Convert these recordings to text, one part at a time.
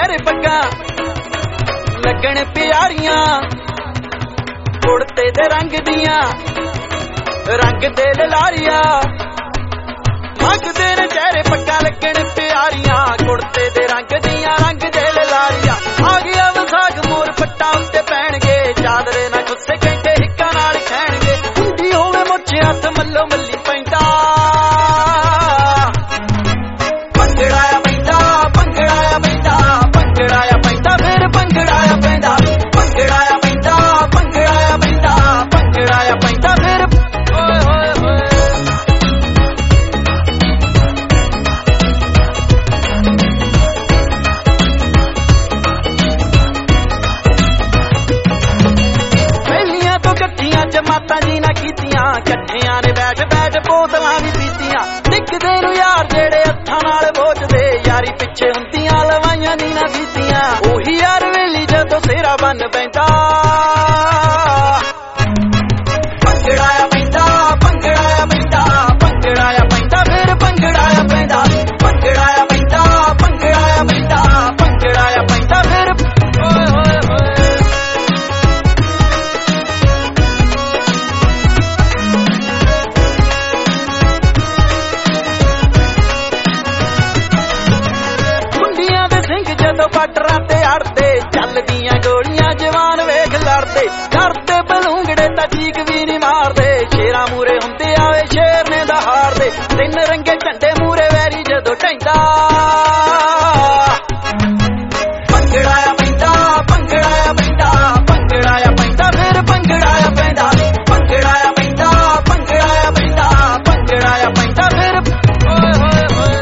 चेहरे पग्गा लगन प्यारियां कुड़ते दे रंग दियां रंग दे लारिया मंगदे ने चेहरे पग्गा लगन प्यारियां कुड़ते दे रंग दियां रंग दे लारिया आ गया विसाख मोर पट्टा उत्ते पैणगे चादरे ना गुस्से कहते हिक्का नाल खैणगे हुंदी होवे मुੱਛ हथ मल्लो मल्ली पैंदा जमातां जी ना कीतियां कट्ठियां ने बैठ बैठ बोतलां भी पीतियां दिखदे नूं यार जेड़े हत्थां नाल बोझदे यारी पिछे हुंदियां लवाइयां नी ना बीतियां ओही यार वेली जदों सेरा बन पैंदा भंगड़ाया पैंदा भंगड़ाया पैंदा भंगड़ाया पैंदा फिर भंगड़ाया पैंदा भंगड़ाया पैंदा भंगड़ाया पैंदा भंगड़ाया पैंदा फिर ओए होए होए बार्डरां ते अड़दे चलदियां गोलियां जवान वेख लड़दे डरदे बलूंगड़े तां चीक भी नहीं मारदे शेरां मूरे हुंदे आवे शेर ने दा हारदे तिन रंगे झंडे मूरे वैरी जदों ढैंदा भंगड़ाया पैंदा भंगड़ाया पैंदा भंगड़ाया पैंदा फिर भंगड़ाया पैंदा भंगड़ाया पैंदा भंगड़ाया पैंदा भंगड़ाया पैंदा फिर ओए होए होए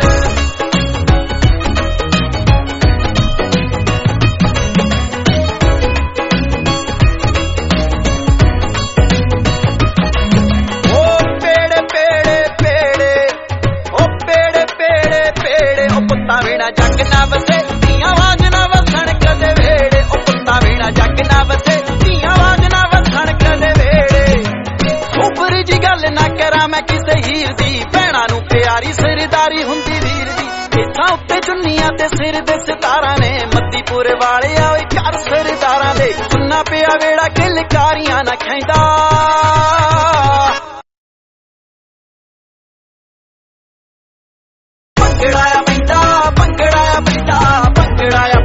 वीणा जग ना वसे धीआं आवाज ना वसन कदे वेड़े ओ पुत्ता वीणा जग ना वसे धीआं आवाज ना वसन कदे वेड़े उबरी जी गल ना करा मैं किसे हीर दी भैणां नूं प्यारी सरदारी हुंदी वीर दी इत्थां उत्ते चुन्नियां ते सिर दे सितारां ने मद्दीपुर वाले आए घर सरदारां दे सुन्ना पिया वेड़ा किलकारियां ना खैंदा भंगड़ाया पैंदा भंगड़ाया पैंदा भंगड़ाया